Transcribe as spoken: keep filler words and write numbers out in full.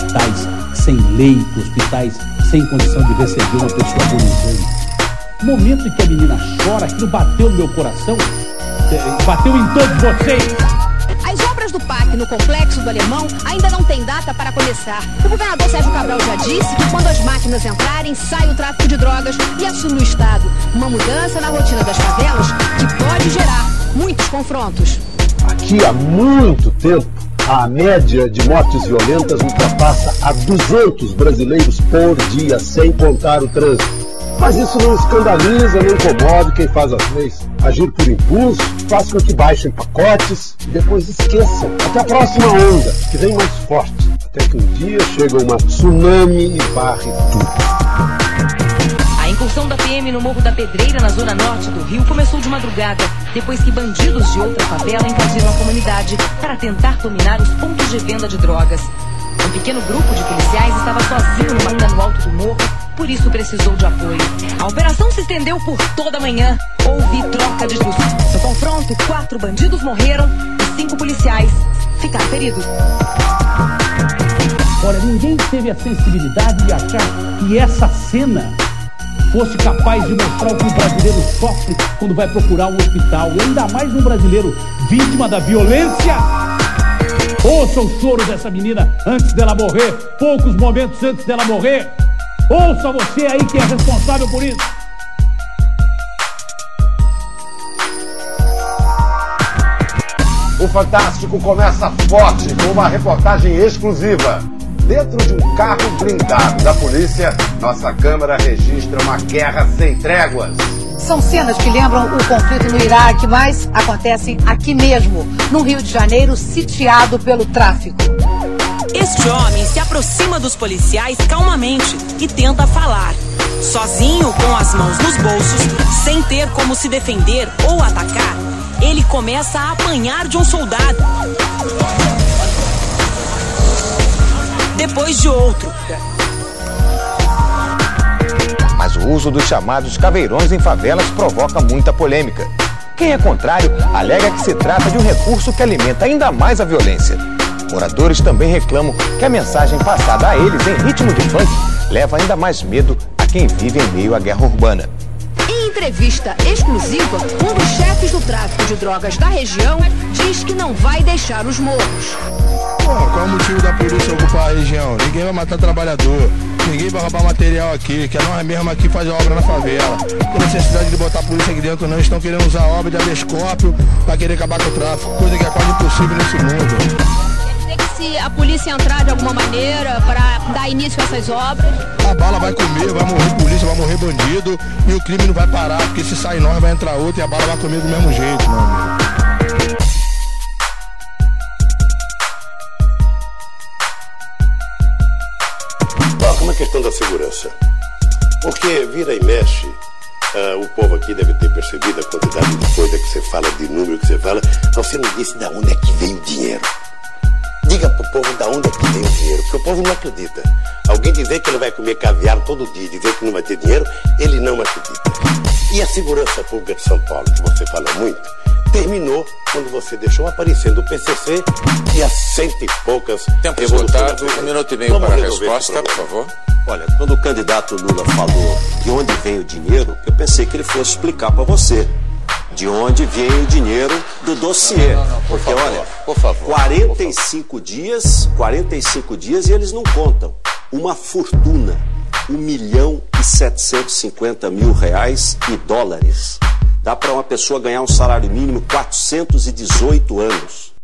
hospitais sem leito, hospitais sem condição de receber uma pessoa agonizante. O momento em que a menina chora, aquilo bateu no meu coração, bateu em todos vocês. As obras do P A C no Complexo do Alemão ainda não tem data para começar. O governador Sérgio Cabral já disse que quando as máquinas entrarem, sai o tráfico de drogas e assume o Estado. Uma mudança na rotina das favelas que pode gerar muitos confrontos. Aqui há muito tempo, a média de mortes violentas ultrapassa a duzentos brasileiros por dia, sem contar o trânsito. Mas isso não escandaliza nem incomoda quem faz as leis. Agir por impulso faz com que baixem pacotes e depois esqueçam. Até a próxima onda, que vem mais forte. Até que um dia chega uma tsunami e varre tudo. A incursão da P M no Morro da Pedreira, na zona norte do Rio, começou de madrugada, depois que bandidos de outra favela invadiram a comunidade para tentar dominar os pontos de venda de drogas. Um pequeno grupo de policiais estava sozinho numa tenda no alto do morro, por isso precisou de apoio. A operação se estendeu por toda a manhã. Houve troca de tiros. No confronto, quatro bandidos morreram e cinco policiais ficaram feridos. Olha, ninguém teve a sensibilidade de achar que essa cena fosse capaz de mostrar o que o brasileiro sofre quando vai procurar um hospital. E ainda mais um brasileiro vítima da violência. Ouça o choro dessa menina antes dela morrer, poucos momentos antes dela morrer. Ouça você aí que é responsável por isso. O Fantástico começa forte com uma reportagem exclusiva. Dentro de um carro blindado da polícia, nossa câmera registra uma guerra sem tréguas. São cenas que lembram o conflito no Iraque, mas acontecem aqui mesmo, no Rio de Janeiro, sitiado pelo tráfico. Este homem se aproxima dos policiais calmamente e tenta falar. Sozinho, com as mãos nos bolsos, sem ter como se defender ou atacar, ele começa a apanhar de um soldado. Depois de outro. Mas o uso dos chamados caveirões em favelas provoca muita polêmica. Quem é contrário alega que se trata de um recurso que alimenta ainda mais a violência. Moradores também reclamam que a mensagem passada a eles em ritmo de funk leva ainda mais medo a quem vive em meio à guerra urbana. Em entrevista exclusiva, um dos chefes do tráfico de drogas da região diz que não vai deixar os morros. Pô, qual é o motivo da polícia ocupar a região? Ninguém vai matar trabalhador, ninguém vai roubar material aqui, que é nós mesmos aqui fazer obra na favela. Tem necessidade de botar a polícia aqui dentro, não. Estão querendo usar a obra de habeas corpus para querer acabar com o tráfico, coisa que é quase impossível nesse mundo. Se a polícia entrar de alguma maneira para dar início a essas obras, a bala vai comer, vai morrer polícia, vai morrer bandido e o crime não vai parar, porque se sair nós vai entrar outro e a bala vai comer do mesmo jeito, meu amigo. Coloca uma questão da segurança, porque vira e mexe, uh, o povo aqui deve ter percebido a quantidade de coisa que você fala, de número que você fala, você não disse de onde é que vem o dinheiro. Diga pro povo da onde é que vem o dinheiro, porque o povo não acredita. Alguém dizer que ele vai comer caviar todo dia, dizer que não vai ter dinheiro, ele não acredita. E a segurança pública de São Paulo, que você fala muito, terminou quando você deixou aparecendo o P C C e as cento e poucas... Tempo esgotado, um minuto e meio para a resposta, por favor. Olha, quando o candidato Lula falou de onde vem o dinheiro, eu pensei que ele fosse explicar para você de onde vem o dinheiro do dossiê. Não, não, não, por porque, favor, olha, por favor, quarenta e cinco dias, quarenta e cinco dias e eles não contam. Uma fortuna, um milhão e setecentos e cinquenta mil reais e dólares. Dá para uma pessoa ganhar um salário mínimo quatrocentos e dezoito anos.